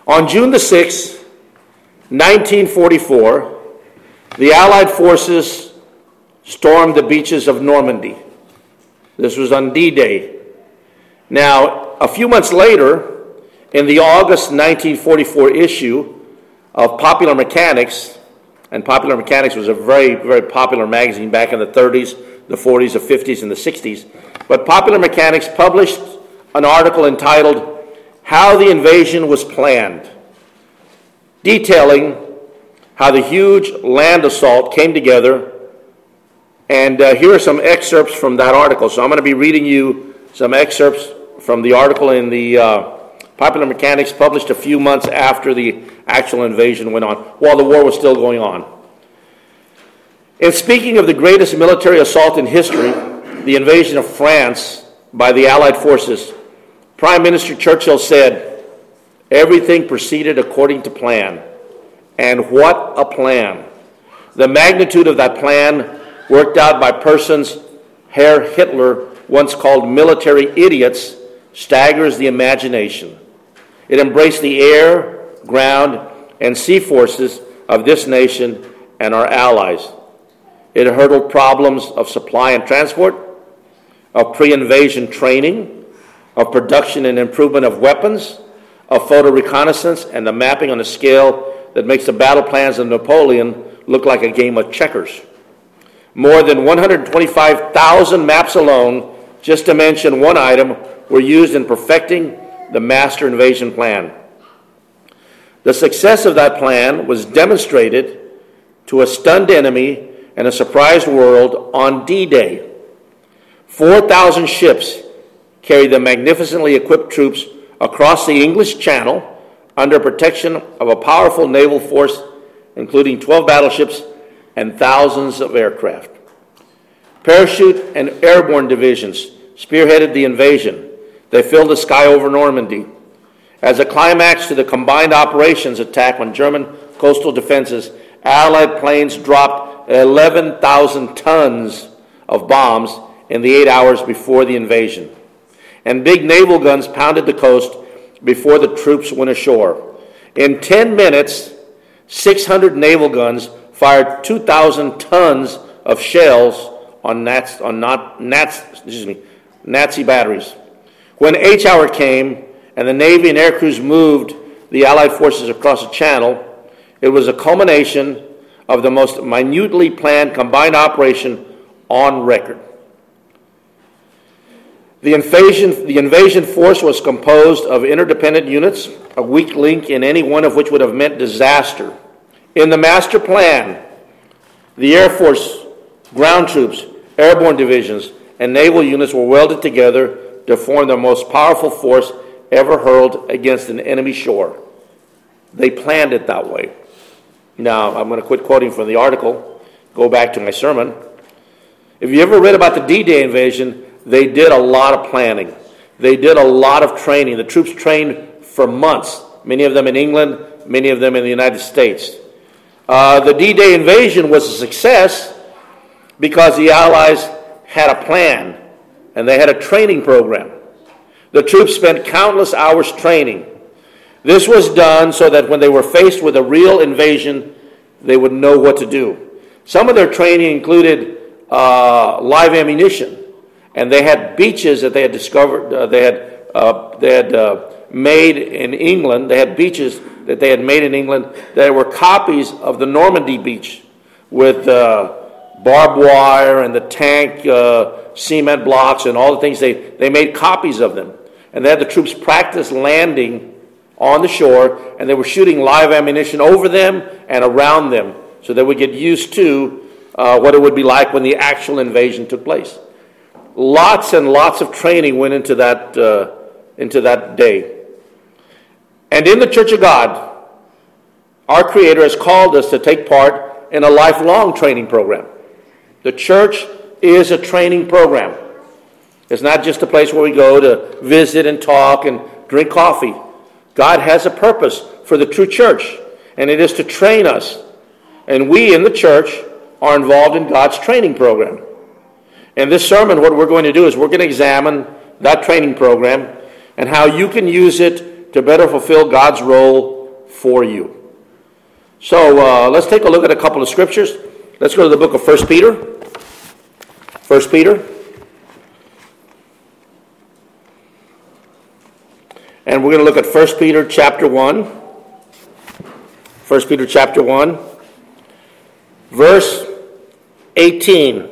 On June the 6th, 1944, the Allied forces stormed the beaches of Normandy. This was on D-Day. Now, a few months later, in the August 1944 issue of Popular Mechanics, and Popular Mechanics was a very, very popular magazine back in the 30s, the 40s, the 50s, and the 60s, but Popular Mechanics published an article entitled How the Invasion Was Planned, detailing how the huge land assault came together. And here are some excerpts from that article. So I'm going to be reading you some excerpts from the article in the Popular Mechanics, published a few months after the actual invasion went on, while the war was still going on. In speaking of the greatest military assault in history, the invasion of France by the Allied forces, Prime Minister Churchill said, "Everything proceeded according to plan." And what a plan. The magnitude of that plan, worked out by persons Herr Hitler once called military idiots, staggers the imagination. It embraced the air, ground, and sea forces of this nation and our allies. It hurdled problems of supply and transport, of pre-invasion training, of production and improvement of weapons, of photo reconnaissance, and the mapping on a scale that makes the battle plans of Napoleon look like a game of checkers. More than 125,000 maps alone, just to mention one item, were used in perfecting the master invasion plan. The success of that plan was demonstrated to a stunned enemy and a surprised world on D-Day. 4,000 ships carried the magnificently equipped troops across the English Channel under protection of a powerful naval force, including 12 battleships and thousands of aircraft. Parachute and airborne divisions spearheaded the invasion. They filled the sky over Normandy. As a climax to the combined operations attack on German coastal defenses, Allied planes dropped 11,000 tons of bombs in the 8 hours before the invasion. And big naval guns pounded the coast before the troops went ashore. In 10 minutes, 600 naval guns fired 2,000 tons of shells on Nazi batteries. When H hour came and the Navy and air crews moved the Allied forces across the Channel, it was a culmination of the most minutely planned combined operation on record. The invasion force was composed of interdependent units, a weak link in any one of which would have meant disaster. In the master plan, the Air Force, ground troops, airborne divisions, and naval units were welded together to form the most powerful force ever hurled against an enemy shore. They planned it that way. Now, I'm going to quit quoting from the article, go back to my sermon. If you ever read about the D-Day invasion, they did a lot of planning. They did a lot of training. The troops trained for months, many of them in England, many of them in the United States. The D-Day invasion was a success because the Allies had a plan and they had a training program. The troops spent countless hours training. This was done so that when they were faced with a real invasion, they would know what to do. Some of their training included live ammunition. And they had beaches that they had discovered, they had made in England. They had beaches that they had made in England that were copies of the Normandy beach with barbed wire and the tank cement blocks and all the things. They made copies of them. And they had the troops practice landing on the shore, and they were shooting live ammunition over them and around them so they would get used to what it would be like when the actual invasion took place. Lots and lots of training went into that day. And in the Church of God, our Creator has called us to take part in a lifelong training program. The church is a training program. It's not just a place where we go to visit and talk and drink coffee. God has a purpose for the true church, and it is to train us. And we in the church are involved in God's training program. In this sermon, what we're going to do is we're going to examine that training program and how you can use it to better fulfill God's role for you. So let's take a look at a couple of scriptures. Let's go to the book of 1 Peter. 1 Peter. And we're going to look at 1 Peter chapter 1. 1 Peter chapter 1. Verse 18.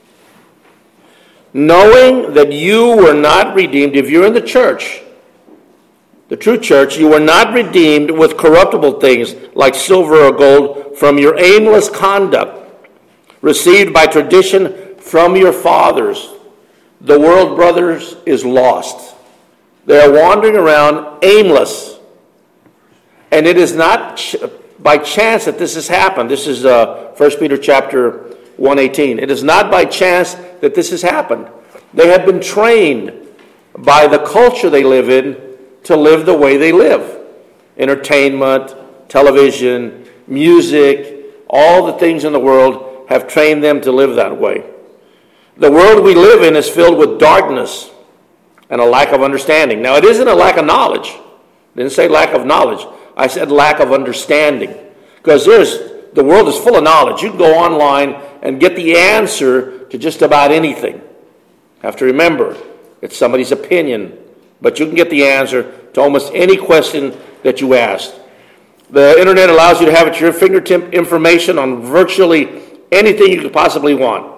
Knowing that you were not redeemed, if you're in the church, the true church, you were not redeemed with corruptible things like silver or gold from your aimless conduct, received by tradition from your fathers. The world, brothers, is lost. They are wandering around aimless. And it is not by chance that this has happened. This is 1 Peter chapter 1:18. It is not by chance that this has happened. They have been trained by the culture they live in to live the way they live. Entertainment, television, music, all the things in the world have trained them to live that way. The world we live in is filled with darkness and a lack of understanding. Now, it isn't a lack of knowledge. I didn't say lack of knowledge. I said lack of understanding. Because the world is full of knowledge. You can go online and get the answer to just about anything. You have to remember, it's somebody's opinion. But you can get the answer to almost any question that you ask. The internet allows you to have at your fingertip information on virtually anything you could possibly want.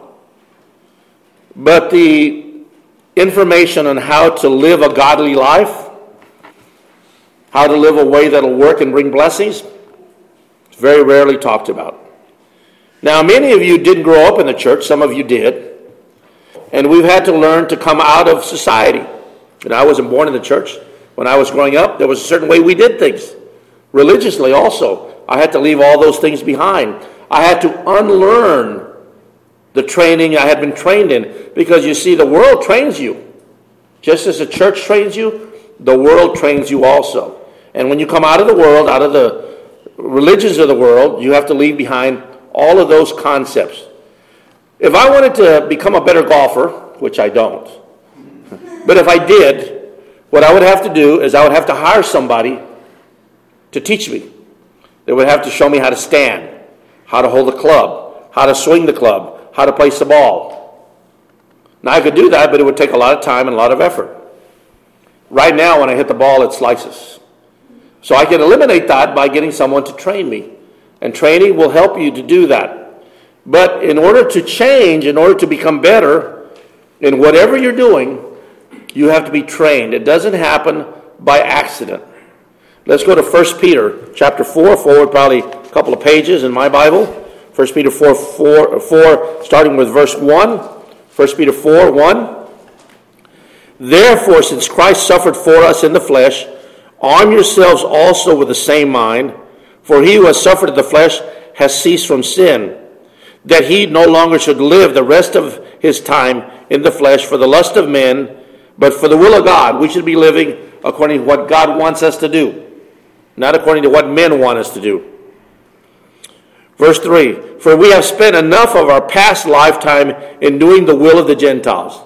But the information on how to live a godly life, how to live a way that'll work and bring blessings, it's very rarely talked about. Now, many of you didn't grow up in the church. Some of you did. And we've had to learn to come out of society. And I wasn't born in the church. When I was growing up, there was a certain way we did things. Religiously also, I had to leave all those things behind. I had to unlearn the training I had been trained in. Because you see, the world trains you. Just as the church trains you, the world trains you also. And when you come out of the world, out of the religions of the world, you have to leave behind all of those concepts. If I wanted to become a better golfer, which I don't, but if I did, what I would have to do is I would have to hire somebody to teach me. They would have to show me how to stand, how to hold the club, how to swing the club, how to place the ball. Now, I could do that, but it would take a lot of time and a lot of effort. Right now, when I hit the ball, it slices. So I can eliminate that by getting someone to train me. And training will help you to do that. But in order to change, in order to become better in whatever you're doing, you have to be trained. It doesn't happen by accident. Let's go to 1 Peter chapter 4, forward probably a couple of pages in my Bible. 1 Peter 4, starting with verse 1. 1 Peter 4, 1. Therefore, since Christ suffered for us in the flesh, arm yourselves also with the same mind. For he who has suffered in the flesh has ceased from sin, that he no longer should live the rest of his time in the flesh for the lust of men, but for the will of God. We should be living according to what God wants us to do, not according to what men want us to do. Verse 3, for we have spent enough of our past lifetime in doing the will of the Gentiles.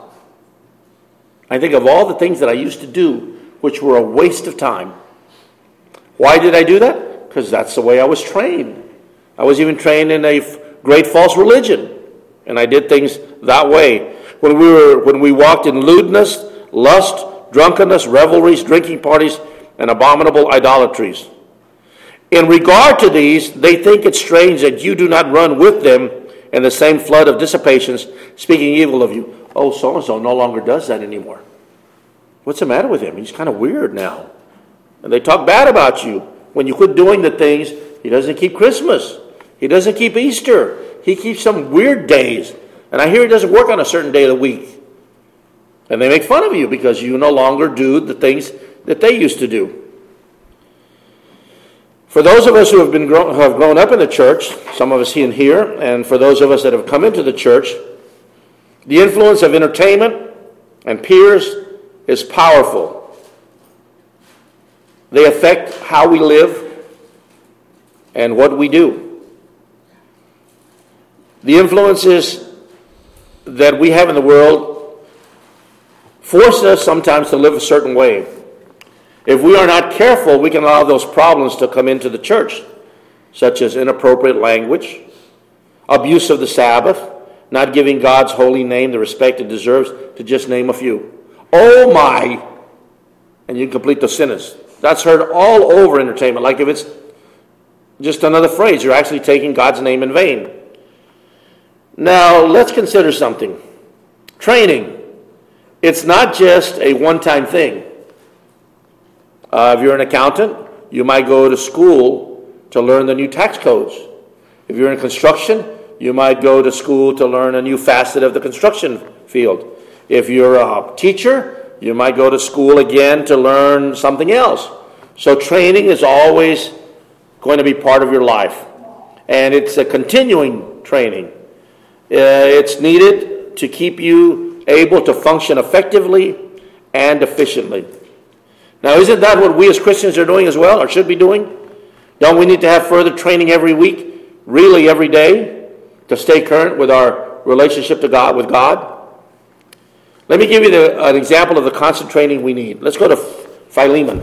I think of all the things that I used to do, which were a waste of time. Why did I do that? Because that's the way I was trained. I was even trained in a great false religion, and I did things that way. When we walked in lewdness, lust, drunkenness, revelries, drinking parties, and abominable idolatries. In regard to these, they think it strange that you do not run with them in the same flood of dissipations, speaking evil of you. Oh, so-and-so no longer does that anymore. What's the matter with him? He's kind of weird now. And they talk bad about you. When you quit doing the things, he doesn't keep Christmas. He doesn't keep Easter. He keeps some weird days. And I hear he doesn't work on a certain day of the week. And they make fun of you because you no longer do the things that they used to do. For those of us who have grown up in the church, some of us in here, and for those of us that have come into the church, the influence of entertainment and peers is powerful. They affect how we live and what we do. The influences that we have in the world force us sometimes to live a certain way. If we are not careful, we can allow those problems to come into the church, such as inappropriate language, abuse of the Sabbath, not giving God's holy name the respect it deserves, to just name a few. Oh my! And you complete the sentence. That's heard all over entertainment. Like if it's just another phrase, you're actually taking God's name in vain. Now, let's consider something. Training. It's not just a one-time thing. If you're an accountant, you might go to school to learn the new tax codes. If you're in construction, you might go to school to learn a new facet of the construction field. If you're a teacher, you might go to school again to learn something else. So training is always going to be part of your life. And it's a continuing training. It's needed to keep you able to function effectively and efficiently. Now, isn't that what we as Christians are doing as well, or should be doing? Don't we need to have further training every week, really every day, to stay current with our relationship to God, with God? Let me give you an example of the constant training we need. Let's go to Philippians.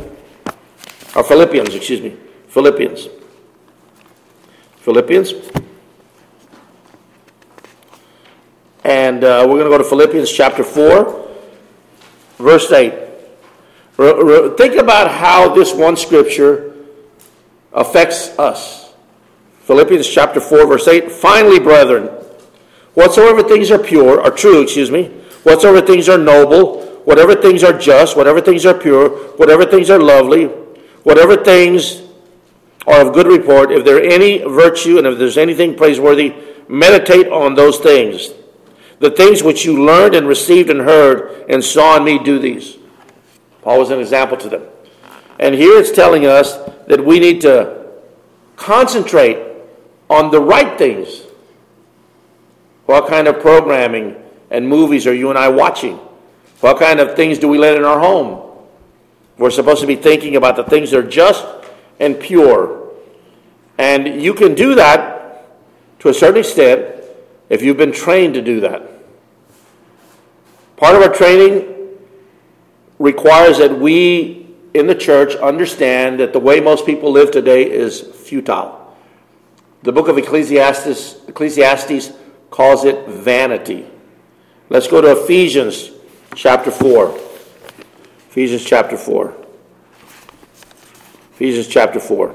And we're going to go to Philippians chapter 4, verse 8. Think about how this one scripture affects us. Philippians chapter 4, verse 8. Finally, brethren, whatsoever things are true, whatsoever things are noble, whatever things are just, whatever things are pure, whatever things are lovely, whatever things are of good report, if there are any virtue and if there's anything praiseworthy, meditate on those things. The things which you learned and received and heard and saw in me, do these. Paul was an example to them. And here it's telling us that we need to concentrate on the right things. What kind of programming and movies are you and I watching? What kind of things do we let in our home? We're supposed to be thinking about the things that are just and pure. And you can do that to a certain extent if you've been trained to do that. Part of our training requires that we in the church understand that the way most people live today is futile. The book of Ecclesiastes calls it vanity. Let's go to Ephesians chapter 4. Ephesians chapter 4. Ephesians chapter 4.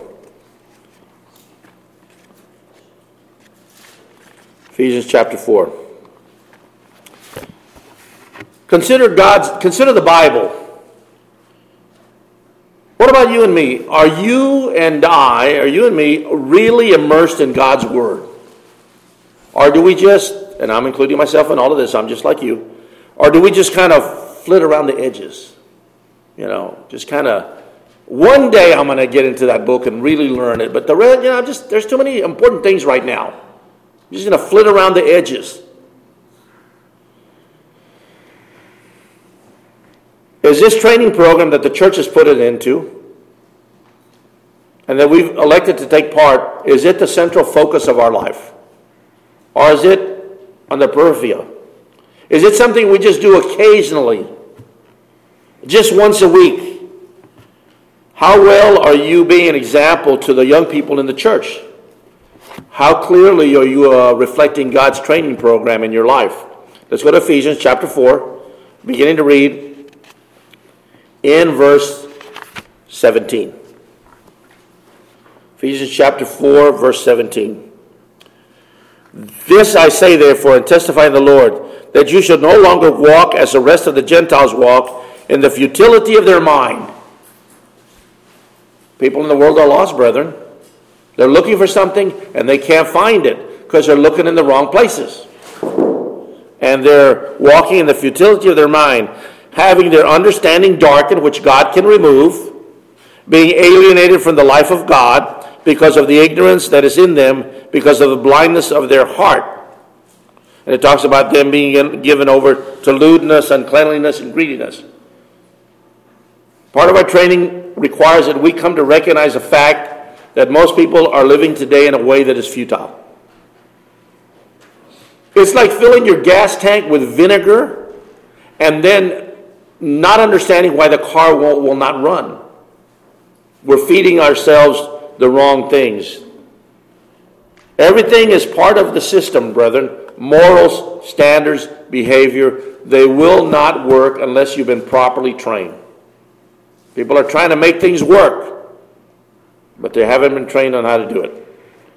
Ephesians chapter 4. Consider the Bible. What about you and me? Are you and me really immersed in God's Word? Or do we just, and I'm including myself in all of this, I'm just like you, or do we just kind of flit around the edges? Just kind of, one day I'm going to get into that book and really learn it, but the rest, there's too many important things right now. I'm just going to flit around the edges. Is this training program that the church has put it into and that we've elected to take part, is it the central focus of our life? Or is it on the periphery? Is it something we just do occasionally? Just once a week? How well are you being an example to the young people in the church? How clearly are you reflecting God's training program in your life? Let's go to Ephesians chapter 4, beginning to read in verse 17. Ephesians chapter 4, verse 17. This I say, therefore, and testify in the Lord, that you should no longer walk as the rest of the Gentiles walk, in the futility of their mind. People in the world are lost, brethren. They're looking for something, and they can't find it, because they're looking in the wrong places. And they're walking in the futility of their mind, having their understanding darkened, which God can remove, being alienated from the life of God, because of the ignorance that is in them, because of the blindness of their heart. And it talks about them being given over to lewdness, uncleanliness, and greediness. Part of our training requires that we come to recognize the fact that most people are living today in a way that is futile. It's like filling your gas tank with vinegar and then not understanding why the car will not run. we're feeding ourselves the wrong things. Everything is part of the system, brethren. Morals, standards, behavior, they will not work unless you've been properly trained. People are trying to make things work, but they haven't been trained on how to do it.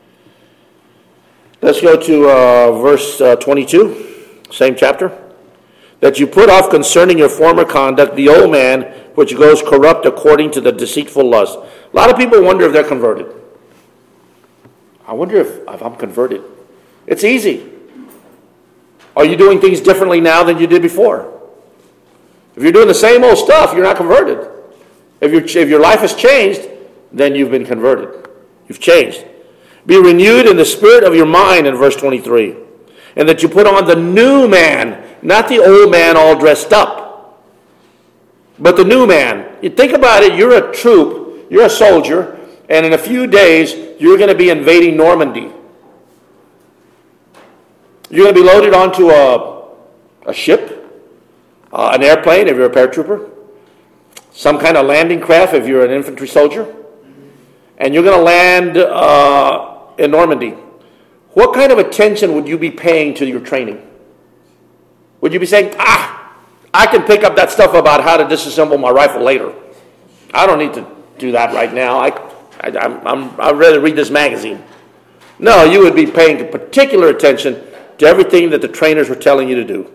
Let's go to verse 22, same chapter. That you put off concerning your former conduct the old man, which goes corrupt according to the deceitful lust. A lot of people wonder if they're converted. I wonder if I'm converted. It's easy. Are you doing things differently now than you did before? If you're doing the same old stuff, you're not converted. If your life has changed, then you've been converted. You've changed. Be renewed in the spirit of your mind in verse 23. And that you put on the new man, not the old man all dressed up, but the new man. You think about it, you're a troop, you're a soldier, and in a few days, you're going to be invading Normandy. You're going to be loaded onto a ship, an airplane if you're a paratrooper, some kind of landing craft if you're an infantry soldier, and you're going to land in Normandy. What kind of attention would you be paying to your training? Would you be saying, I can pick up that stuff about how to disassemble my rifle later. I don't need to do that right now. I'd rather read this magazine. No, you would be paying particular attention to everything that the trainers were telling you to do.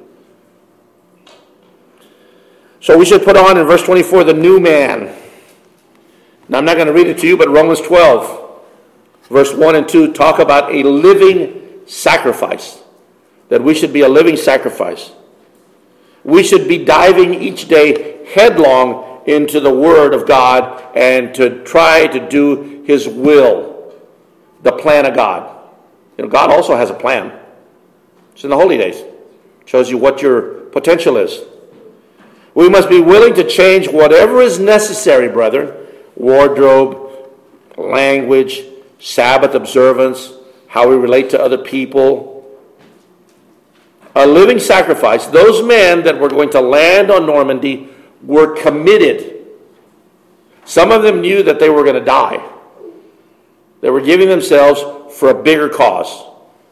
So we should put on in verse 24 the new man. Now I'm not going to read it to you, but Romans 12, verse 1 and 2 talk about a living sacrifice. That we should be a living sacrifice. We should be diving each day headlong into the Word of God and to try to do His will, the plan of God. God also has a plan. It's in the holy days. It shows you what your potential is. We must be willing to change whatever is necessary, brethren. Wardrobe, language, Sabbath observance, how we relate to other people. A living sacrifice. Those men that were going to land on Normandy were committed. Some of them knew that they were going to die. They were giving themselves for a bigger cause.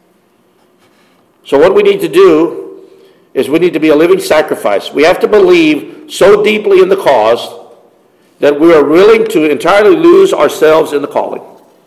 So what we need to do is we need to be a living sacrifice. We have to believe so deeply in the cause that we are willing to entirely lose ourselves in the calling.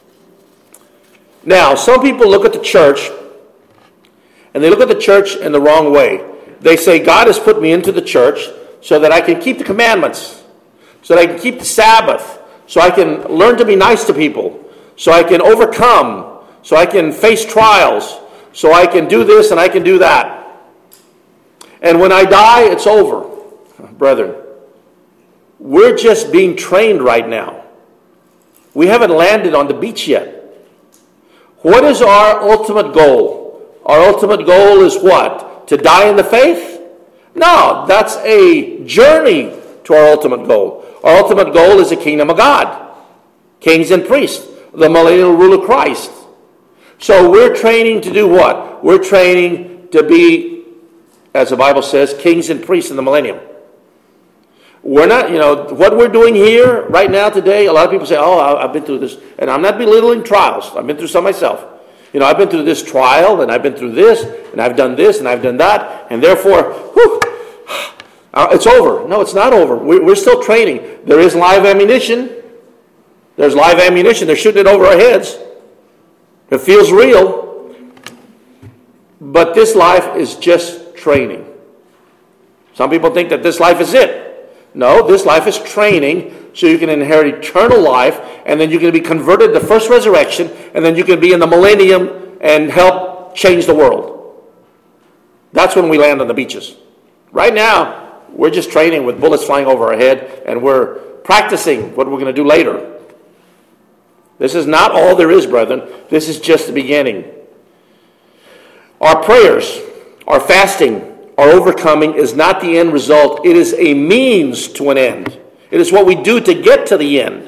Now, some people look at the church, and they look at the church in the wrong way. They say, God has put me into the church so that I can keep the commandments, so that I can keep the Sabbath, so I can learn to be nice to people, so I can overcome, so I can face trials, so I can do this and I can do that. And when I die, it's over. Brethren, we're just being trained right now. We haven't landed on the beach yet. What is our ultimate goal? Our ultimate goal is what? To die in the faith? No, that's a journey to our ultimate goal. Our ultimate goal is the kingdom of God. Kings and priests. The millennial rule of Christ. So we're training to do what? We're training to be, as the Bible says, kings and priests in the millennium. We're not, what we're doing here right now today, a lot of people say, I've been through this. And I'm not belittling trials. I've been through some myself. I've been through this trial, and I've been through this, and I've done this, and I've done that, and therefore, it's over. No, it's not over. We're still training. There is live ammunition. There's live ammunition. They're shooting it over our heads. It feels real. But this life is just training. Some people think that this life is it. No, this life is training so you can inherit eternal life, and then you can be converted to the first resurrection, and then you can be in the millennium and help change the world. That's when we land on the beaches. Right now, we're just training with bullets flying over our head, and we're practicing what we're going to do later. This is not all there is, brethren. This is just the beginning. Our prayers, our fasting, our overcoming is not the end result. It is a means to an end. It is what we do to get to the end.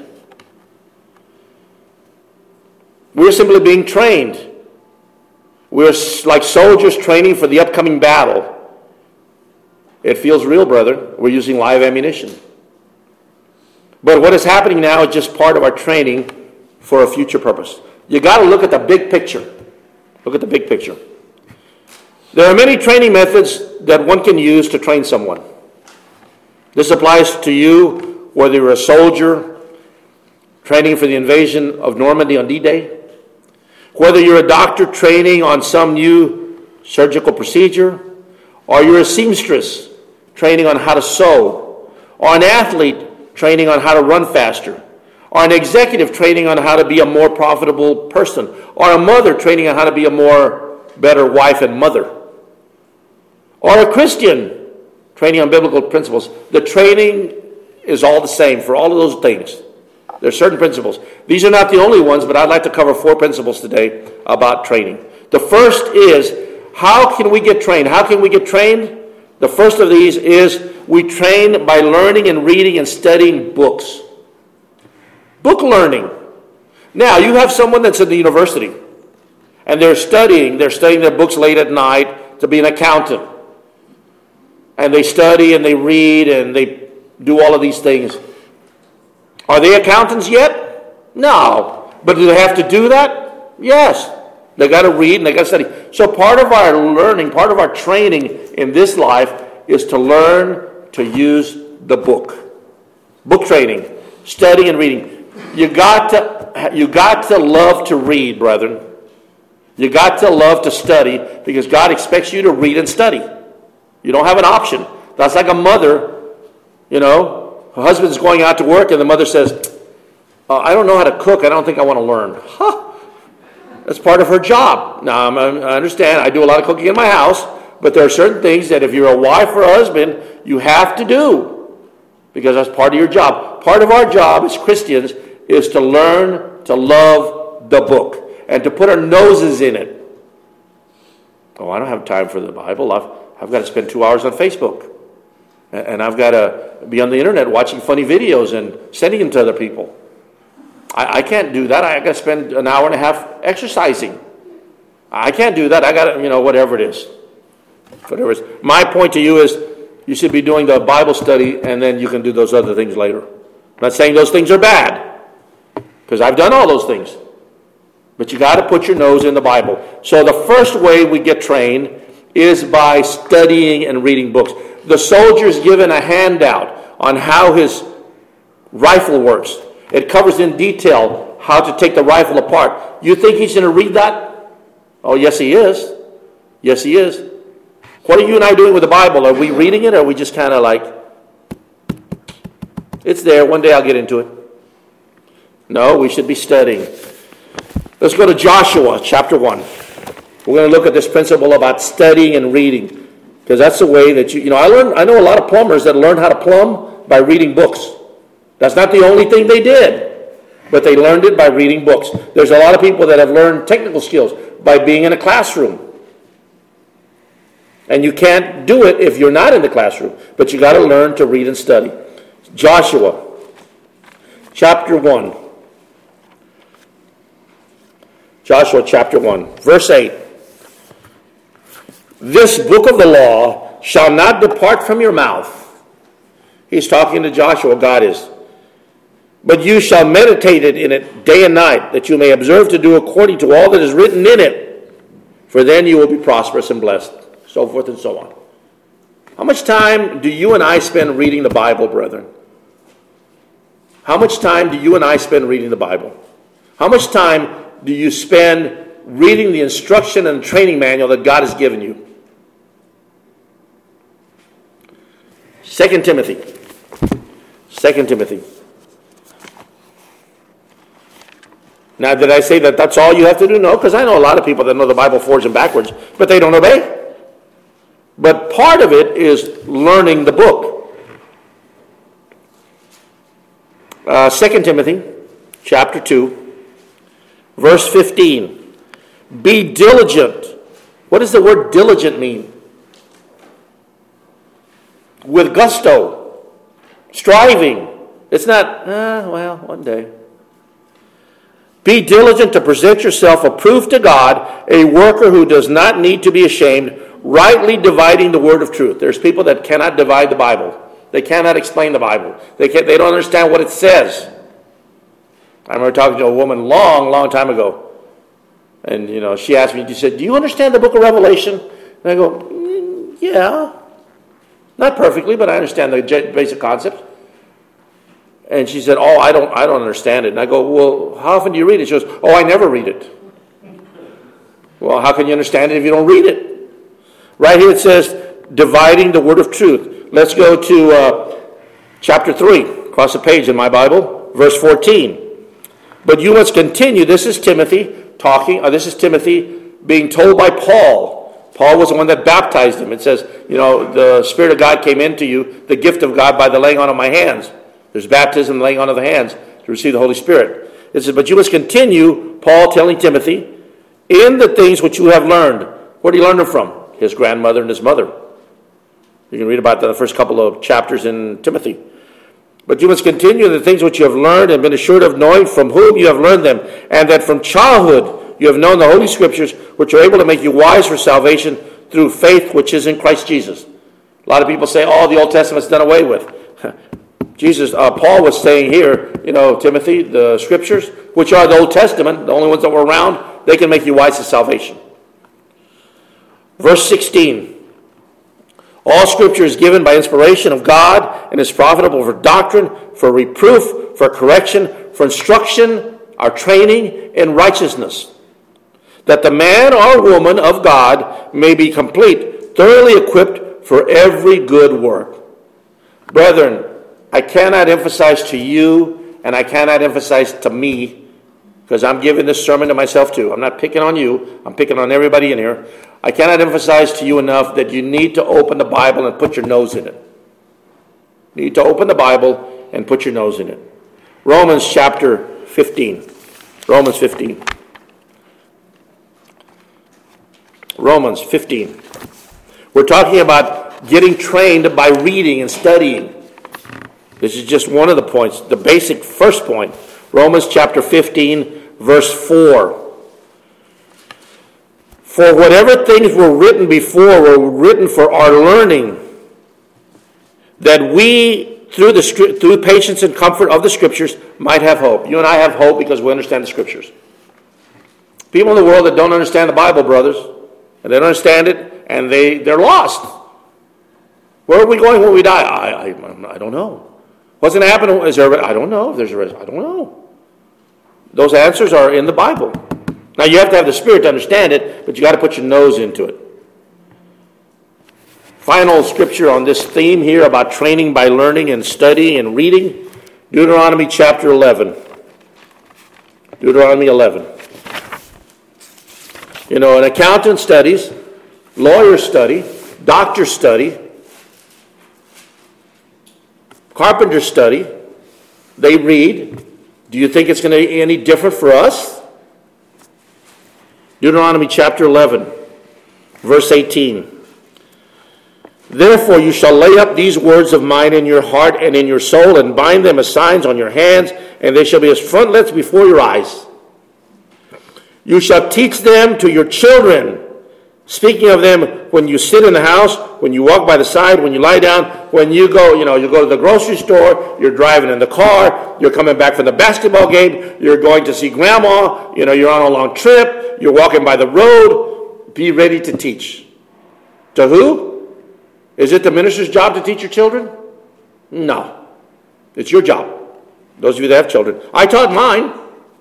We're simply being trained. We're like soldiers training for the upcoming battle. It feels real, brethren. We're using live ammunition. But what is happening now is just part of our training for a future purpose. You got to look at the big picture. Look at the big picture. There are many training methods that one can use to train someone. This applies to you whether you're a soldier training for the invasion of Normandy on D-Day, whether you're a doctor training on some new surgical procedure, or you're a seamstress training on how to sew, or an athlete training on how to run faster, or an executive training on how to be a more profitable person, or a mother training on how to be a more better wife and mother, or a Christian training on biblical principles. The training is all the same for all of those things. There are certain principles. These are not the only ones, but I'd like to cover 4 principles today about training. The first is, how can we get trained? How can we get trained? The first of these is we train by learning and reading and studying books. Book learning. Now, you have someone that's in the university, and they're studying their books late at night to be an accountant. And they study and they read and they do all of these things. Are they accountants yet? No. But do they have to do that? Yes. They got to read and they got to study. So part of our learning, part of our training in this life is to learn to use the book. Book training, studying and reading. You got to love to read, brethren. You got to love to study because God expects you to read and study. You don't have an option. That's like a mother, her husband's going out to work and the mother says, I don't know how to cook. I don't think I want to learn. That's part of her job. Now, I understand. I do a lot of cooking in my house, but there are certain things that if you're a wife or a husband, you have to do because that's part of your job. Part of our job as Christians is to learn to love the book and to put our noses in it. Oh, I don't have time for the Bible. I've got to spend 2 hours on Facebook. And I've got to be on the internet watching funny videos and sending them to other people. I can't do that. I got to spend an hour and a half exercising. I can't do that. I got to, whatever it is. Whatever it is. My point to you is you should be doing the Bible study and then you can do those other things later. I'm not saying those things are bad because I've done all those things. But you got to put your nose in the Bible. So the first way we get trained is by studying and reading books. The soldier's given a handout on how his rifle works. It covers in detail how to take the rifle apart. You think he's going to read that? Oh, yes, he is. Yes, he is. What are you and I doing with the Bible? Are we reading it or are we just kind of like, it's there, one day I'll get into it? No, we should be studying. Let's go to Joshua chapter 1. We're going to look at this principle about studying and reading. Because that's the way that I know a lot of plumbers that learned how to plumb by reading books. That's not the only thing they did, but they learned it by reading books. There's a lot of people that have learned technical skills by being in a classroom. And you can't do it if you're not in the classroom, but you got to learn to read and study. Joshua chapter 1. Joshua chapter 1, verse 8. This book of the law shall not depart from your mouth. He's talking to Joshua, God is. But you shall meditate in it day and night, that you may observe to do according to all that is written in it. For then you will be prosperous and blessed. So forth and so on. How much time do you and I spend reading the Bible, brethren? How much time do you and I spend reading the Bible? How much time do you spend reading the instruction and training manual that God has given you? 2 Timothy. 2 Timothy. Now, did I say that that's all you have to do? No, because I know a lot of people that know the Bible forwards and backwards, but they don't obey. But part of it is learning the book. 2 Timothy chapter 2, verse 15. Be diligent. What does the word diligent mean? With gusto. Striving. It's not, one day. Be diligent to present yourself approved to God, a worker who does not need to be ashamed, rightly dividing the word of truth. There's people that cannot divide the Bible. They cannot explain the Bible. They don't understand what it says. I remember talking to a woman long time ago. And, she asked me, she said, do you understand the book of Revelation? And I go, yeah. Not perfectly, but I understand the basic concept. And she said, I don't understand it. And I go, well, how often do you read it? She goes, I never read it. Well, how can you understand it if you don't read it? Right here it says, dividing the word of truth. Let's go to chapter 3, across the page in my Bible, verse 14. But you must continue. This is Timothy talking. This is Timothy being told by Paul. Paul was the one that baptized him. It says, the Spirit of God came into you, the gift of God, by the laying on of my hands. There's baptism, laying on of the hands to receive the Holy Spirit. It says, but you must continue, Paul telling Timothy, in the things which you have learned. Where did he learn them from? His grandmother and his mother. You can read about the first couple of chapters in Timothy. But you must continue in the things which you have learned and been assured of, knowing from whom you have learned them, and that from childhood you have known the Holy Scriptures, which are able to make you wise for salvation through faith which is in Christ Jesus. A lot of people say, the Old Testament's done away with. Paul was saying here, Timothy, the Scriptures, which are the Old Testament, the only ones that were around, they can make you wise to salvation. Verse 16. All Scripture is given by inspiration of God and is profitable for doctrine, for reproof, for correction, for instruction, our training in righteousness, that the man or woman of God may be complete, thoroughly equipped for every good work. Brethren, I cannot emphasize to you, and I cannot emphasize to me, because I'm giving this sermon to myself too. I'm not picking on you. I'm picking on everybody in here. I cannot emphasize to you enough that you need to open the Bible and put your nose in it. You need to open the Bible and put your nose in it. Romans chapter 15. Romans 15. Romans 15. We're talking about getting trained by reading and studying. This is just one of the points, the basic first point. Romans chapter 15, verse 4. For whatever things were written before were written for our learning, that we, through patience and comfort of the Scriptures, might have hope. You and I have hope because we understand the Scriptures. People in the world that don't understand the Bible, brothers, and they don't understand it, and they're lost. Where are we going when we die? I don't know. What's going to happen? I don't know. If there's a I don't know. Those answers are in the Bible. Now, you have to have the Spirit to understand it, but you got to put your nose into it. Final scripture on this theme here about training by learning and studying and reading, Deuteronomy chapter 11. Deuteronomy 11. An accountant studies, lawyers study, doctors study, carpenters study, they read. Do you think it's going to be any different for us? Deuteronomy chapter 11, verse 18. Therefore you shall lay up these words of mine in your heart and in your soul, and bind them as signs on your hands, and they shall be as frontlets before your eyes. You shall teach them to your children, speaking of them when you sit in the house, when you walk by the side, when you lie down, when you go, you go to the grocery store, you're driving in the car, you're coming back from the basketball game, you're going to see grandma, you're on a long trip, you're walking by the road. Be ready to teach. To who? Is it the minister's job to teach your children? No. It's your job. Those of you that have children. I taught mine.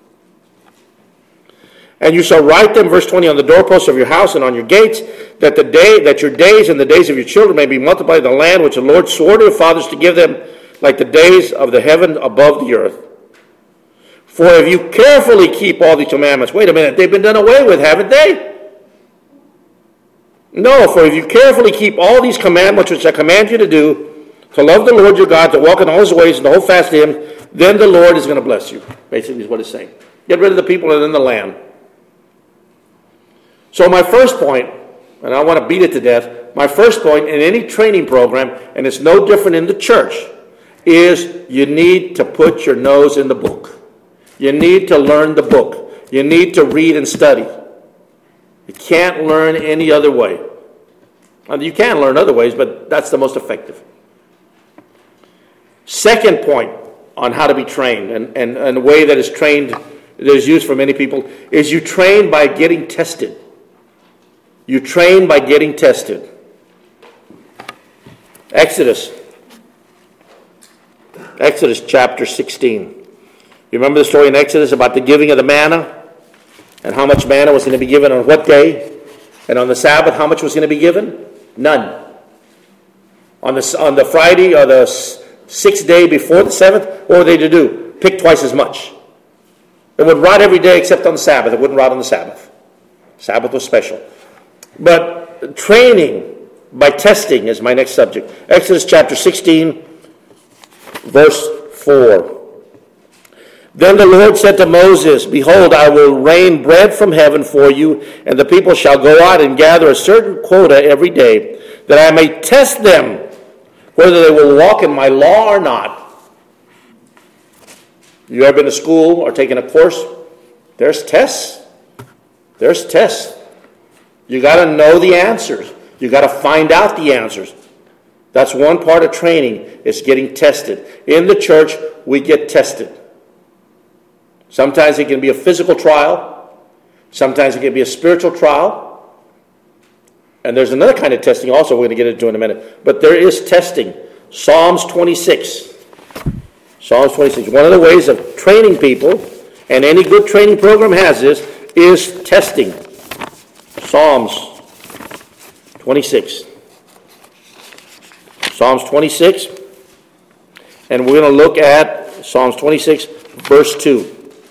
And you shall write them, verse 20, on the doorposts of your house and on your gates, that your days and the days of your children may be multiplied in the land which the Lord swore to your fathers to give them, like the days of the heaven above the earth. For if you carefully keep all these commandments, wait a minute, they've been done away with, haven't they? No, for if you carefully keep all these commandments which I command you to do, to love the Lord your God, to walk in all his ways, and to hold fast to him, then the Lord is going to bless you. Basically is what it's saying. Get rid of the people that are in the land. So my first point, and I want to beat it to death, my first point in any training program, and it's no different in the church, is you need to put your nose in the book. You need to learn the book. You need to read and study. You can't learn any other way. You can learn other ways, but that's the most effective. Second point on how to be trained, and a way that is trained, that is used for many people, is you train by getting tested. You train by getting tested. Exodus chapter 16. You remember the story in Exodus about the giving of the manna? And how much manna was going to be given on what day? And on the Sabbath, how much was going to be given? None. On the Friday or the sixth day before the seventh, what were they to do? Pick twice as much. It would rot every day except on the Sabbath. It wouldn't rot on the Sabbath. Sabbath was special. But training by testing is my next subject. Exodus chapter 16, verse 4. Then the Lord said to Moses, Behold, I will rain bread from heaven for you, and the people shall go out and gather a certain quota every day, that I may test them, whether they will walk in my law or not. You ever been to school or taken a course? There's tests. There's tests. You got to know the answers. You got to find out the answers. That's one part of training, is getting tested. In the church, we get tested. Sometimes it can be a physical trial. Sometimes it can be a spiritual trial. And there's another kind of testing also we're going to get into in a minute. But there is testing. Psalms 26. Psalms 26. One of the ways of training people, and any good training program has this, is testing. Psalms 26. Psalms 26. And we're going to look at Psalms 26, verse 2.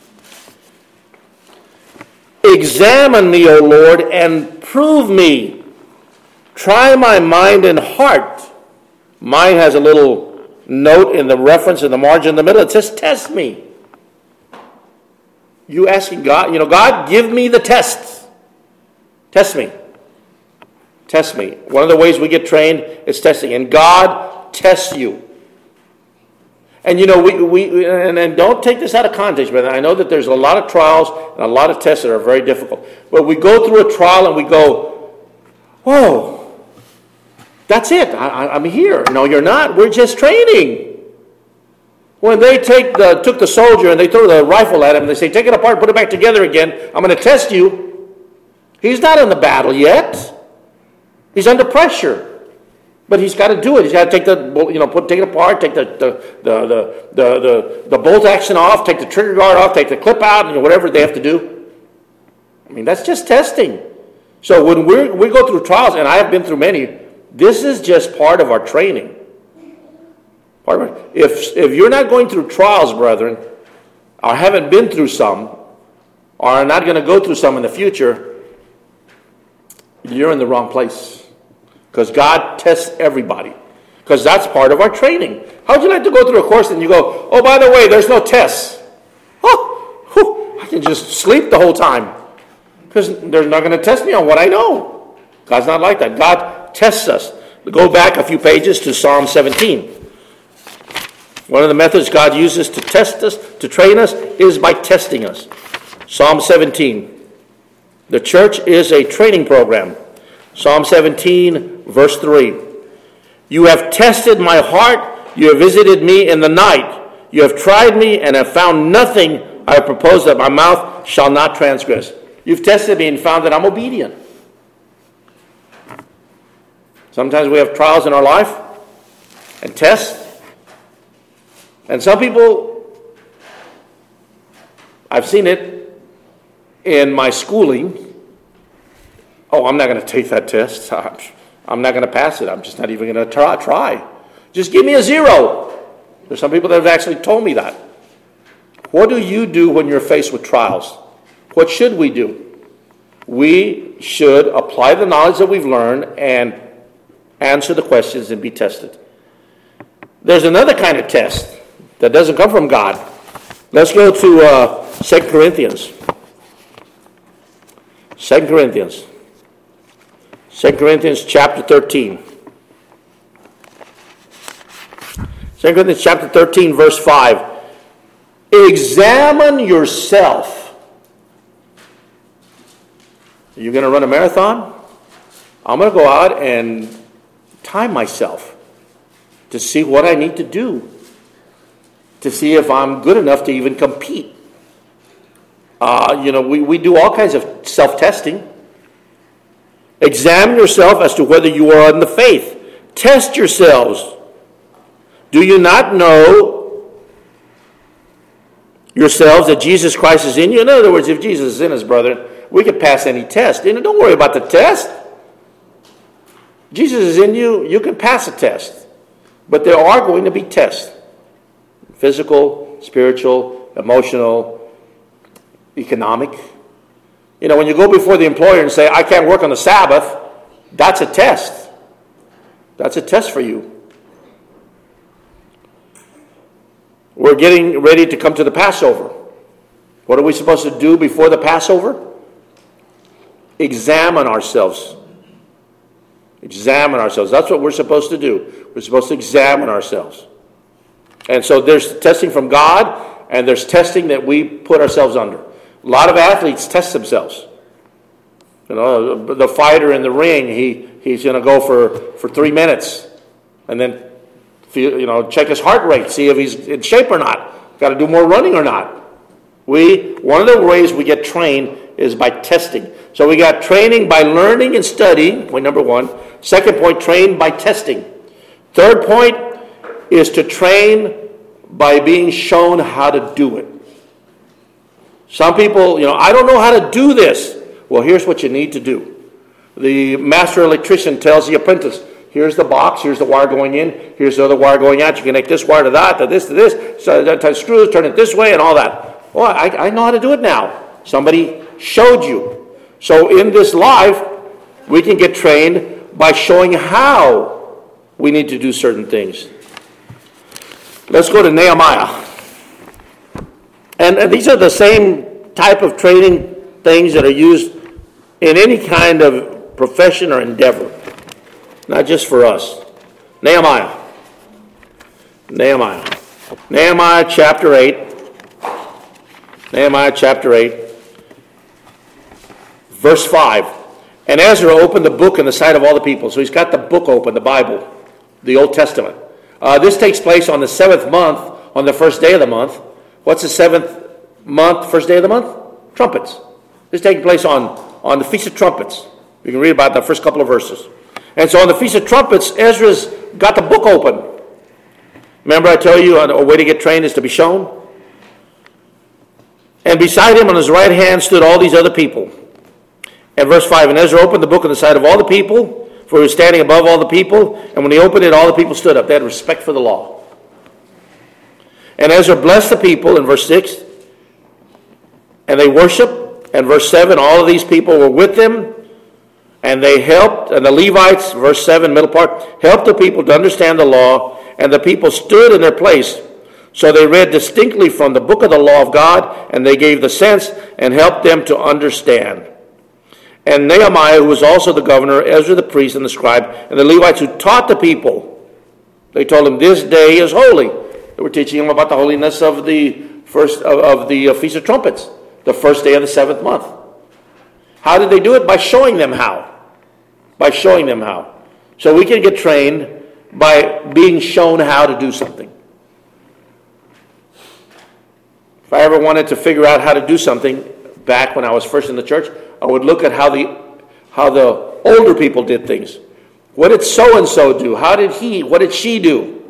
Examine me, O Lord, and prove me. Try my mind and heart. Mine has a little note in the reference in the margin in the middle. It says, test me. You asking God, God, give me the tests. Test me. Test me. One of the ways we get trained is testing. And God tests you. And and don't take this out of context, brother. I know that there's a lot of trials and a lot of tests that are very difficult. But we go through a trial and we go, whoa, that's it. I'm here. No, you're not. We're just training. When they took the soldier and they throw the rifle at him, and they say, take it apart, put it back together again. I'm going to test you. He's not in the battle yet. He's under pressure. But he's got to do it. He's got to take take it apart, take the bolt action off, take the trigger guard off, take the clip out, whatever they have to do. I mean, that's just testing. So when we go through trials, and I have been through many, this is just part of our training. If you're not going through trials, brethren, or haven't been through some, or are not going to go through some in the future, you're in the wrong place. Because God tests everybody. Because that's part of our training. How would you like to go through a course and you go, oh, by the way, there's no tests. Oh, I can just sleep the whole time. Because they're not going to test me on what I know. God's not like that. God tests us. Go back a few pages to Psalm 17. One of the methods God uses to test us, to train us, is by testing us. Psalm 17. The church is a training program. Psalm 17, verse 3. You have tested my heart. You have visited me in the night. You have tried me and have found nothing. I have proposed that my mouth shall not transgress. You've tested me and found that I'm obedient. Sometimes we have trials in our life and tests. And some people, I've seen it in my schooling. Oh, I'm not going to take that test. I'm not going to pass it. I'm just not even going to try. Just give me a 0. There's some people that have actually told me that. What do you do when you're faced with trials? What should we do? We should apply the knowledge that we've learned and answer the questions and be tested. There's another kind of test that doesn't come from God. Let's go to 2 Corinthians. 2 Corinthians. 2 Corinthians chapter 13. 2 Corinthians chapter 13, verse 5. Examine yourself. Are you going to run a marathon? I'm going to go out and time myself to see what I need to do. to see if I'm good enough to even compete. We do all kinds of self-testing. Examine yourself as to whether you are in the faith. Test yourselves. Do you not know yourselves that Jesus Christ is in you? In other words, if Jesus is in us, brother, we can pass any test. And don't worry about the test. Jesus is in you, you can pass a test. But there are going to be tests. Physical, spiritual, emotional, economic. When you go before the employer and say, I can't work on the Sabbath, that's a test. That's a test for you. We're getting ready to come to the Passover. What are we supposed to do before the Passover? Examine ourselves. Examine ourselves. That's what we're supposed to do. We're supposed to examine ourselves. And so there's testing from God, and there's testing that we put ourselves under. A lot of athletes test themselves. The fighter in the ring, he's going to go for 3 minutes, and then check his heart rate, see if he's in shape or not. Got to do more running or not. One of the ways we get trained is by testing. So we got training by learning and studying, point number 1. Second point, train by testing. Third point is to train by being shown how to do it. Some people, I don't know how to do this. Well, here's what you need to do. The master electrician tells the apprentice, here's the box, here's the wire going in, here's the other wire going out. You connect this wire to that, to this. So that screws, turn it this way and all that. Well, I know how to do it now. Somebody showed you. So in this life, we can get trained by showing how we need to do certain things. Let's go to Nehemiah. And these are the same type of training things that are used in any kind of profession or endeavor. Not just for us. Nehemiah chapter 8. Nehemiah chapter 8. Verse 5. And Ezra opened the book in the sight of all the people. So he's got the book open, the Bible, the Old Testament. This takes place on the 7th month, on the first day of the month. What's the 7th month, first day of the month? Trumpets. This is taking place on the Feast of Trumpets. You can read about the first couple of verses. And so on the Feast of Trumpets, Ezra's got the book open. Remember I tell you a way to get trained is to be shown? And beside him on his right hand stood all these other people. And verse 5, and Ezra opened the book in the sight of all the people, for he was standing above all the people. And when he opened it, all the people stood up. They had respect for the law. And Ezra blessed the people in verse 6. And they worshiped. And verse 7, all of these people were with them. And they helped. And the Levites, verse 7, middle part, helped the people to understand the law. And the people stood in their place. So they read distinctly from the book of the law of God. And they gave the sense and helped them to understand. And Nehemiah, who was also the governor, Ezra the priest and the scribe, and the Levites who taught the people, they told him, this day is holy. They were teaching him about the holiness of the Feast of Trumpets, the first day of the 7th month. How did they do it? By showing them how. By showing them how. So we can get trained by being shown how to do something. If I ever wanted to figure out how to do something, back when I was first in the church, I would look at how the older people did things. What did so-and-so do? What did she do?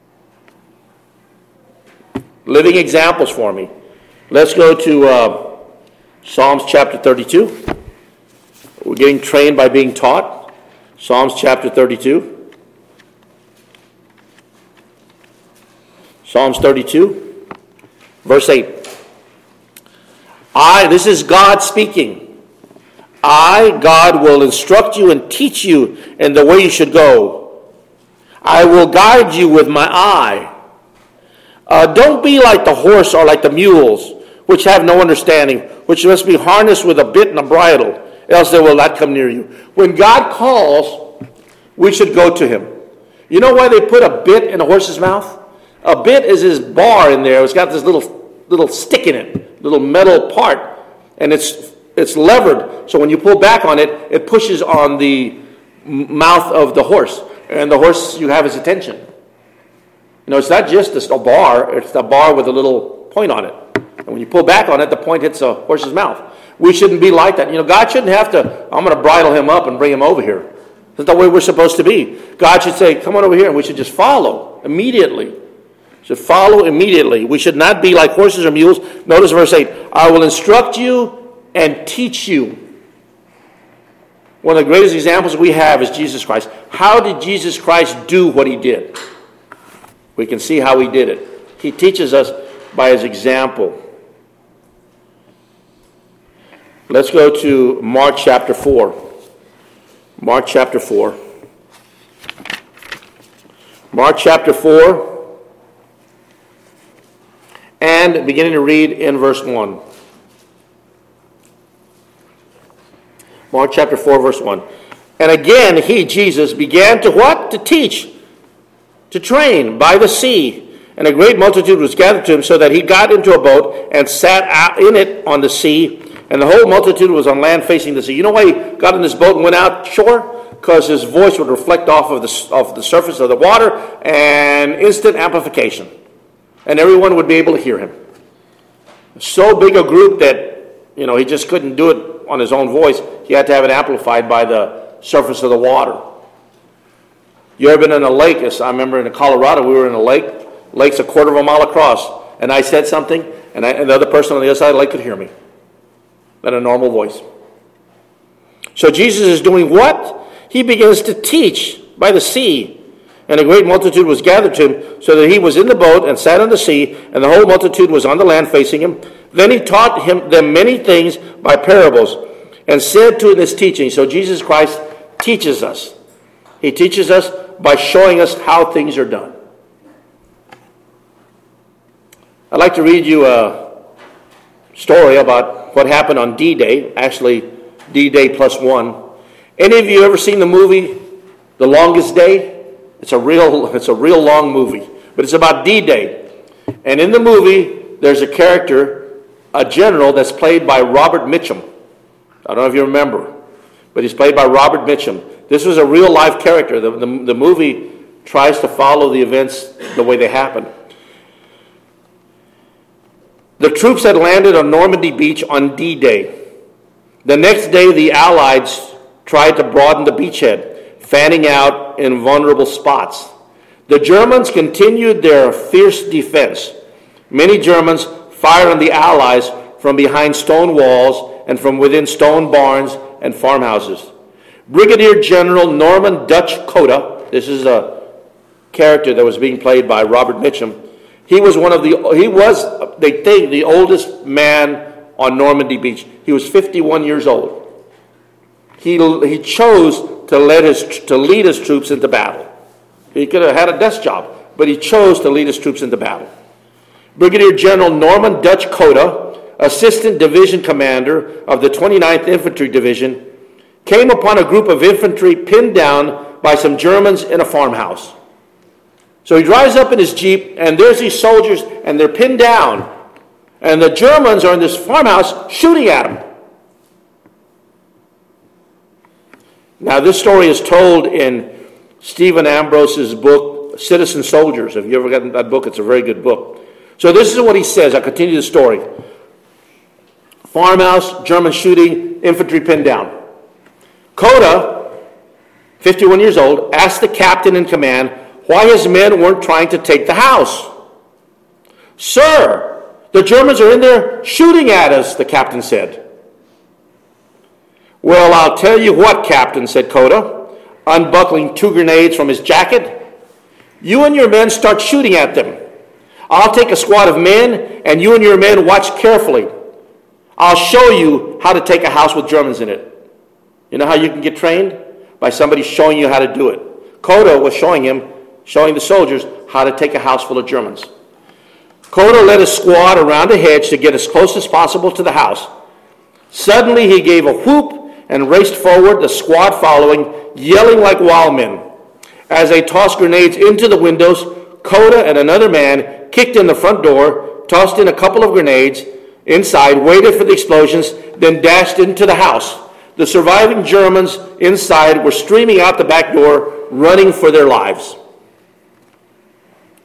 Living examples for me. Let's go to Psalms chapter 32. We're getting trained by being taught. Psalms chapter 32. Psalms 32, verse 8. This is God speaking. I, God, will instruct you and teach you in the way you should go. I will guide you with my eye. Don't be like the horse or like the mules, which have no understanding, which must be harnessed with a bit and a bridle, else they will not come near you. When God calls, we should go to him. You know why they put a bit in a horse's mouth? A bit is his bar in there. It's got this little stick in it, little metal part, and it's levered. So when you pull back on it, it pushes on the mouth of the horse, and the horse, you have his attention. It's not just a bar. It's a bar with a little point on it. And when you pull back on it, the point hits a horse's mouth. We shouldn't be like that. God shouldn't have to, I'm going to bridle him up and bring him over here. That's the way we're supposed to be. God should say, come on over here, and we should just follow immediately. Should follow immediately. We should not be like horses or mules. Notice verse 8. I will instruct you and teach you. One of the greatest examples we have is Jesus Christ. How did Jesus Christ do what he did? We can see how he did it. He teaches us by his example. Let's go to Mark chapter 4. Mark chapter 4. Mark chapter 4. And beginning to read in verse 1. Mark chapter 4, verse 1. And again, he, Jesus, began to what? To teach, to train by the sea. And a great multitude was gathered to him, so that he got into a boat and sat out in it on the sea. And the whole multitude was on land facing the sea. You know why he got in this boat and went out shore? Because his voice would reflect off of the surface of the water, and instant amplification. And everyone would be able to hear him. So big a group that, he just couldn't do it on his own voice. He had to have it amplified by the surface of the water. You ever been in a lake? I remember in Colorado, we were in a lake. Lake's a quarter of a mile across. And I said something, and the other person on the other side of the lake could hear me. At a normal voice. So Jesus is doing what? He begins to teach by the sea. And a great multitude was gathered to him, so that he was in the boat and sat on the sea, and the whole multitude was on the land facing him. Then he taught them many things by parables, and said to this teaching. So Jesus Christ teaches us. He teaches us by showing us how things are done. I'd like to read you a story about what happened on D-Day, actually D-Day +1. Any of you ever seen the movie The Longest Day? It's a real long movie, but it's about D-Day. And in the movie, there's a character, a general, that's played by Robert Mitchum. I don't know if you remember, but he's played by Robert Mitchum. This was a real-life character. The movie tries to follow the events the way they happened. The troops had landed on Normandy Beach on D-Day. The next day, the Allies tried to broaden the beachhead, fanning out in vulnerable spots. The Germans continued their fierce defense. Many Germans fired on the Allies from behind stone walls and from within stone barns and farmhouses. Brigadier General Norman Dutch Coda, this is a character that was being played by Robert Mitchum. He was, they think, the oldest man on Normandy Beach. He was 51 years old. He chose to lead his troops into battle. He could have had a desk job, but he chose to lead his troops into battle. Brigadier General Norman Dutch Coda, Assistant Division Commander of the 29th Infantry Division, came upon a group of infantry pinned down by some Germans in a farmhouse. So he drives up in his Jeep, and there's these soldiers, and they're pinned down. And the Germans are in this farmhouse shooting at them. Now, this story is told in Stephen Ambrose's book, Citizen Soldiers. Have you ever gotten that book? It's a very good book. So this is what he says. I'll continue the story. Farmhouse, German shooting, infantry pinned down. Coda, 51 years old, asked the captain in command why his men weren't trying to take the house. "Sir, the Germans are in there shooting at us," the captain said. "Well, I'll tell you what, Captain," said Coda, unbuckling 2 grenades from his jacket. "You and your men start shooting at them. I'll take a squad of men, and you and your men watch carefully. I'll show you how to take a house with Germans in it." You know how you can get trained? By somebody showing you how to do it. Coda was showing the soldiers how to take a house full of Germans. Coda led his squad around a hedge to get as close as possible to the house. Suddenly he gave a whoop and raced forward, the squad following, yelling like wild men. As they tossed grenades into the windows, Coda and another man kicked in the front door, tossed in a couple of grenades inside, waited for the explosions, then dashed into the house. The surviving Germans inside were streaming out the back door, running for their lives.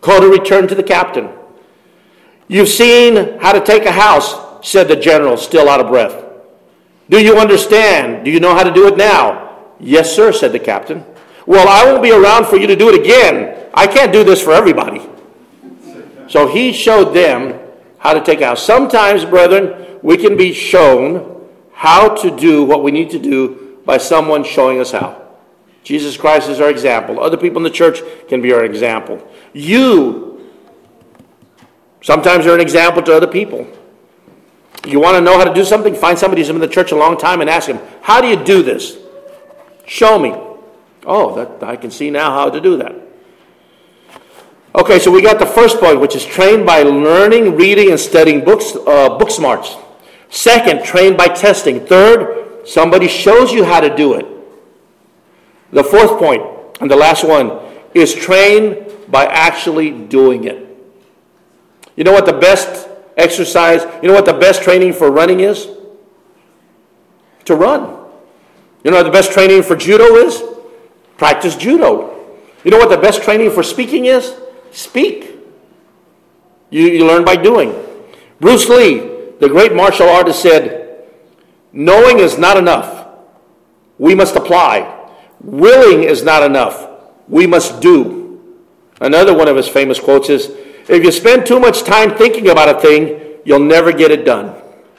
Go to return to the captain. You've seen how to take a house, said the general, still out of breath. Do you understand? Do you know how to do it now? Yes, sir, said the captain. Well, I won't be around for you to do it again. I can't do this for everybody. So he showed them how to take a house. Sometimes, brethren, we can be shown how to do what we need to do by someone showing us how. Jesus Christ is our example. Other people in the church can be our example. You sometimes are an example to other people. You want to know how to do something? Find somebody who's been in the church a long time and ask him, how do you do this? Show me. Oh, that I can see now how to do that. Okay, so we got the first point, which is trained by learning, reading, and studying books, book smarts. Second, trained by testing. Third, somebody shows you how to do it. The fourth point, and the last one, is trained by actually doing it. You know what the best exercise, you know what the best training for running is? To run. You know what the best training for judo is? Practice judo. You know what the best training for speaking is? Speak. You learn by doing. Bruce Lee, the great martial artist, said, knowing is not enough. We must apply. Willing is not enough. We must do. Another one of his famous quotes is, if you spend too much time thinking about a thing, you'll never get it done.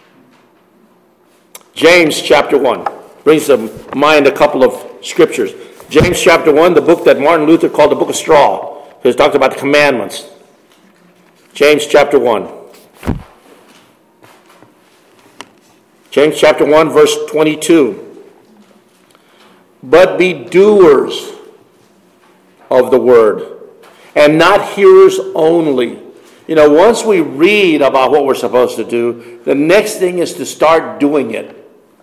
James chapter 1 brings to mind a couple of scriptures. James chapter 1, the book that Martin Luther called the book of straw, because it talked about the commandments. James chapter 1. James chapter 1, verse 22. But be doers of the word, and not hearers only. You know, once we read about what we're supposed to do, the next thing is to start doing it.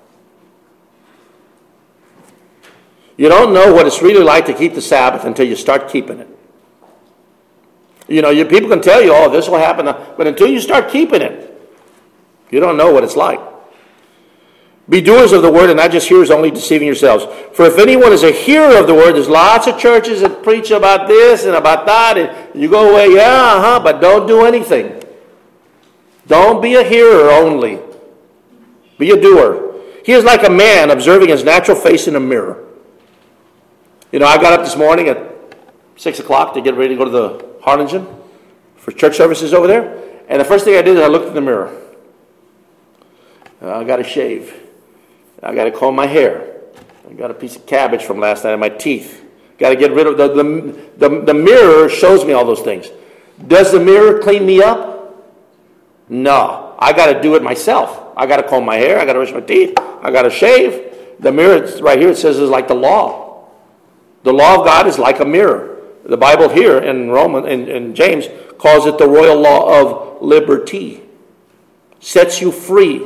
You don't know what it's really like to keep the Sabbath until you start keeping it. You know, people can tell you, oh, this will happen, but until you start keeping it, you don't know what it's like. Be doers of the word and not just hearers only, deceiving yourselves. For if anyone is a hearer of the word, there's lots of churches that preach about this and about that, and you go away, but don't do anything. Don't be a hearer only. Be a doer. He is like a man observing his natural face in a mirror. You know, I got up this morning at 6 o'clock to get ready to go to the Harlingen for church services over there, and the first thing I did is I looked in the mirror. I got to shave. I got to comb my hair. I got a piece of cabbage from last night in my teeth. Got to get rid of the mirror shows me all those things. Does the mirror clean me up? No. I got to do it myself. I got to comb my hair. I got to brush my teeth. I got to shave. The mirror right here, it says, is like the law. The law of God is like a mirror. The Bible here in James calls it the royal law of liberty. Sets you free.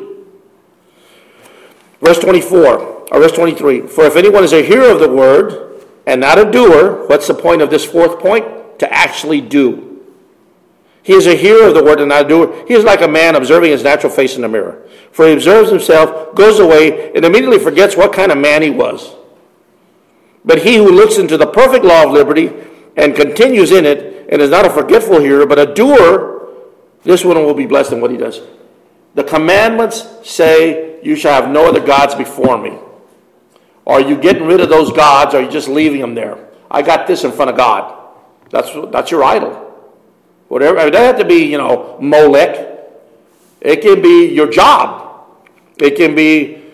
Verse 23. For if anyone is a hearer of the word and not a doer, what's the point of this fourth point? To actually do. He is a hearer of the word and not a doer. He is like a man observing his natural face in the mirror. For he observes himself, goes away, and immediately forgets what kind of man he was. But he who looks into the perfect law of liberty and continues in it, and is not a forgetful hearer, but a doer, this one will be blessed in what he does. The commandments say, you shall have no other gods before me. Are you getting rid of those gods, or are you just leaving them there? I got this in front of God. That's your idol. Whatever. It doesn't have to be, Molech. It can be your job. It can be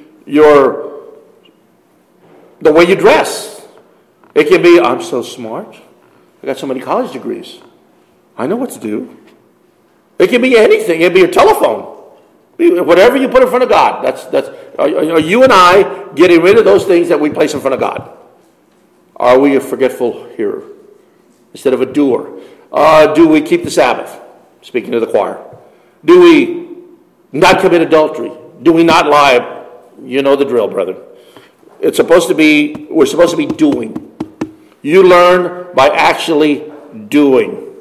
the way you dress. It can be, I'm so smart. I got so many college degrees. I know what to do. It can be anything. It can be your telephone. Whatever you put in front of God. Are you and I getting rid of those things that we place in front of God? Are we a forgetful hearer instead of a doer? Do we keep the Sabbath? Speaking to the choir. Do we not commit adultery? Do we not lie? You know the drill, brethren. We're supposed to be doing. You learn by actually doing.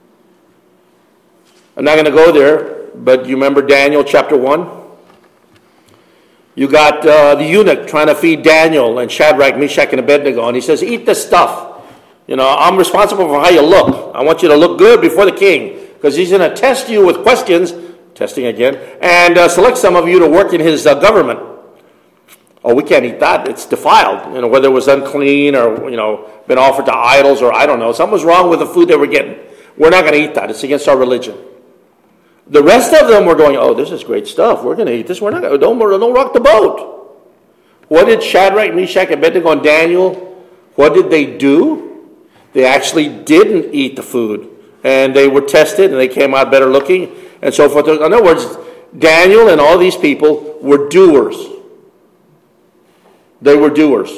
I'm not going to go there. But you remember Daniel chapter 1? You got the eunuch trying to feed Daniel and Shadrach, Meshach, and Abednego. And he says, eat this stuff. I'm responsible for how you look. I want you to look good before the king, because he's going to test you with questions, testing again, and select some of you to work in his government. Oh, we can't eat that. It's defiled. Whether it was unclean or, been offered to idols, or I don't know. Something was wrong with the food they were getting. We're not going to eat that. It's against our religion. The rest of them were going, oh, this is great stuff. We're going to eat this. We're not going to, don't rock the boat. What did Shadrach, Meshach, Abednego, and Daniel, what did they do? They actually didn't eat the food. And they were tested, and they came out better looking, and so forth. In other words, Daniel and all these people were doers. They were doers.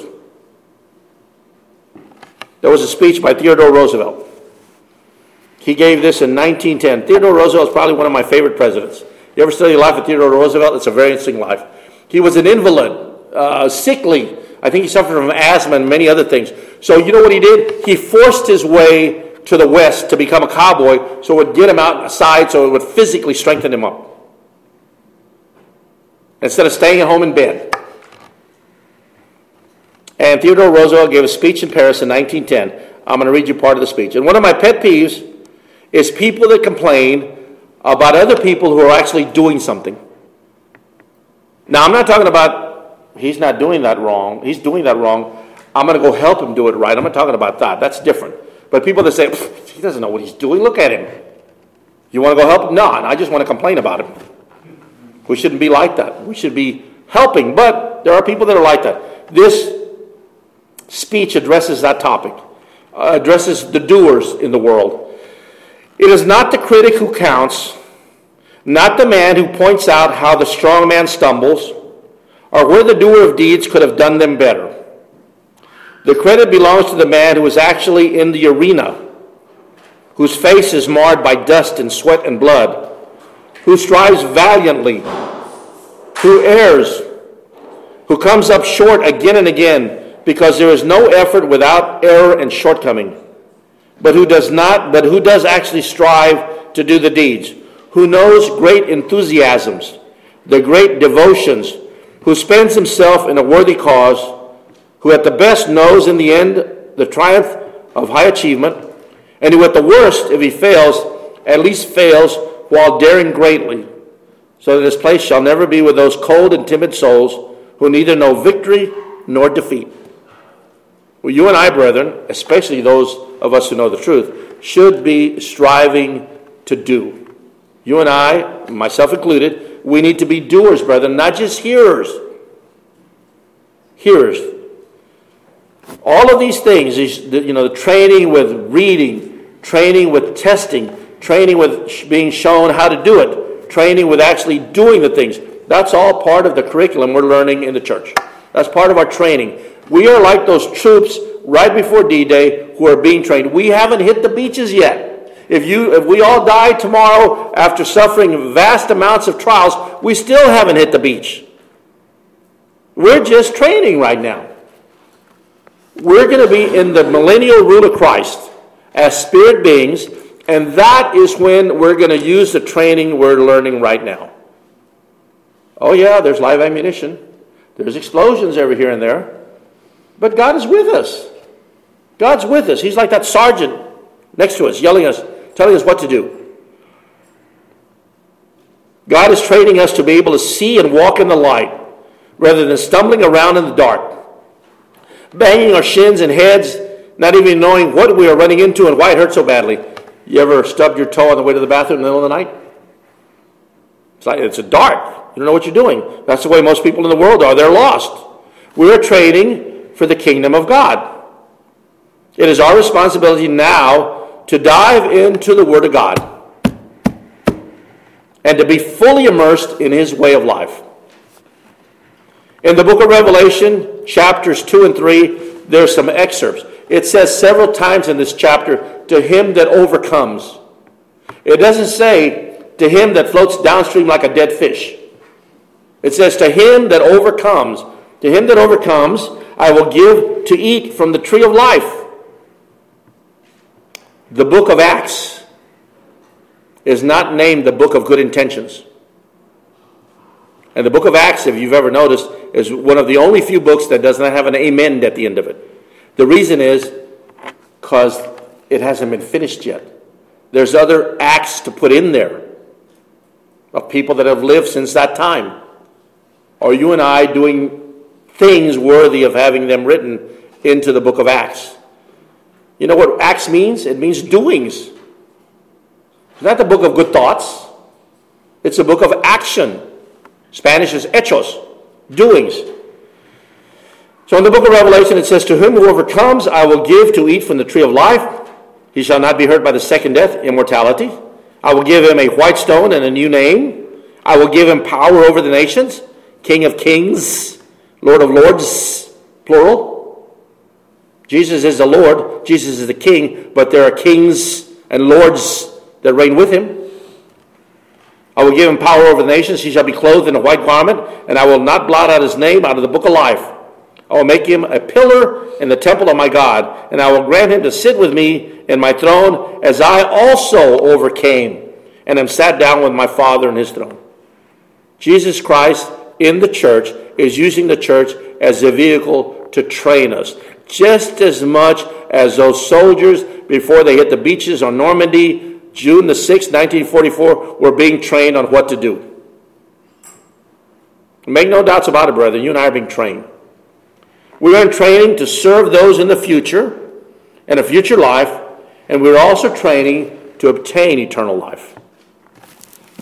There was a speech by Theodore Roosevelt. He gave this in 1910. Theodore Roosevelt is probably one of my favorite presidents. You ever study the life of Theodore Roosevelt? It's a very interesting life. He was an invalid, sickly. I think he suffered from asthma and many other things. So you know what he did? He forced his way to the West to become a cowboy, so it would get him outside, so it would physically strengthen him up, instead of staying at home in bed. And Theodore Roosevelt gave a speech in Paris in 1910. I'm going to read you part of the speech. And one of my pet peeves is people that complain about other people who are actually doing something. Now, I'm not talking about he's not doing that wrong. He's doing that wrong. I'm going to go help him do it right. I'm not talking about that. That's different. But people that say, he doesn't know what he's doing. Look at him. You want to go help him? No, I just want to complain about him. We shouldn't be like that. We should be helping. But there are people that are like that. This speech addresses that topic, addresses the doers in the world. It is not the critic who counts, not the man who points out how the strong man stumbles, or where the doer of deeds could have done them better. The credit belongs to the man who is actually in the arena, whose face is marred by dust and sweat and blood, who strives valiantly, who errs, who comes up short again and again, because there is no effort without error and shortcoming, but who does actually strive to do the deeds, who knows great enthusiasms, the great devotions, who spends himself in a worthy cause, who at the best knows in the end the triumph of high achievement, and who at the worst, if he fails, at least fails while daring greatly, so that his place shall never be with those cold and timid souls who neither know victory nor defeat. Well, you and I, brethren, especially those of us who know the truth, should be striving to do. You and I, myself included, we need to be doers, brethren, not just hearers. Hearers. All of these things, the training with reading, training with testing, training with being shown how to do it, training with actually doing the things, that's all part of the curriculum we're learning in the church. That's part of our training. We are like those troops right before D-Day who are being trained. We haven't hit the beaches yet. If we all die tomorrow after suffering vast amounts of trials, we still haven't hit the beach. We're just training right now. We're going to be in the millennial rule of Christ as spirit beings, and that is when we're going to use the training we're learning right now. Oh yeah, there's live ammunition. There's explosions every here and there. But God is with us. God's with us. He's like that sergeant next to us, yelling us, telling us what to do. God is training us to be able to see and walk in the light rather than stumbling around in the dark, banging our shins and heads, not even knowing what we are running into and why it hurts so badly. You ever stubbed your toe on the way to the bathroom in the middle of the night? It's dark. You don't know what you're doing. That's the way most people in the world are. They're lost. We're training for the kingdom of God. It is our responsibility now to dive into the Word of God and to be fully immersed in His way of life. In the book of Revelation, chapters 2 and 3, there's some excerpts. It says several times in this chapter, to him that overcomes. It doesn't say, to him that floats downstream like a dead fish. It says, to him that overcomes. To him that overcomes, I will give to eat from the tree of life. The book of Acts is not named the book of good intentions. And the book of Acts, if you've ever noticed, is one of the only few books that does not have an amen at the end of it. The reason is because it hasn't been finished yet. There's other acts to put in there of people that have lived since that time. Are you and I doing things worthy of having them written into the book of Acts? You know what Acts means? It means doings. It's not the book of good thoughts. It's a book of action. Spanish is hechos, doings. So in the book of Revelation it says, to whom who overcomes I will give to eat from the tree of life. He shall not be hurt by the second death, immortality. I will give him a white stone and a new name. I will give him power over the nations. King of kings, Lord of lords, plural. Jesus is the Lord, Jesus is the King, but there are kings and lords that reign with him. I will give him power over the nations. He shall be clothed in a white garment, and I will not blot out his name out of the book of life. I will make him a pillar in the temple of my God, and I will grant him to sit with me in my throne, as I also overcame and am sat down with my Father in his throne. Jesus Christ in the church is using the church as a vehicle to train us, just as much as those soldiers before they hit the beaches on Normandy, June the 6th, 1944, were being trained on what to do. Make no doubts about it, brethren. You and I are being trained. We are in training to serve those in the future and a future life, and we're also training to obtain eternal life.